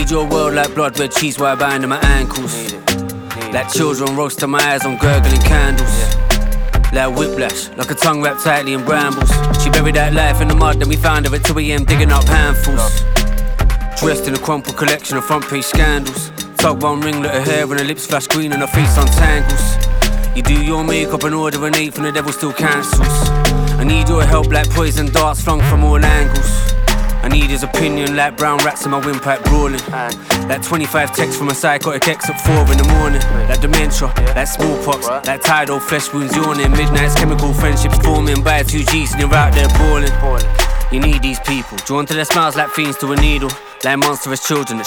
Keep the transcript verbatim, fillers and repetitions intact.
need your world like blood, red cheese while binding my ankles. Need it. Need Like it. children roasting my eyes on gurgling candles. Like whiplash, like a tongue wrapped tightly in brambles. She buried that life in the mud, then we found her at two a m digging up handfuls. Dressed in a crumpled collection of front page scandals. Tug one ringlet, her hair and her lips flash green and her face untangles. You do your makeup and order an eight and the devil still cancels. I need your help like poison darts flung from all angles. I need his opinion like brown rats in my windpipe brawling. Like twenty-five texts from a psychotic ex at four in the morning. Like dementia, like smallpox, like tidal flesh wounds yawning. Midnight's chemical friendships forming by two G's and you're out there balling. You need these people, drawn to their smiles like fiends to a needle. Like monstrous children that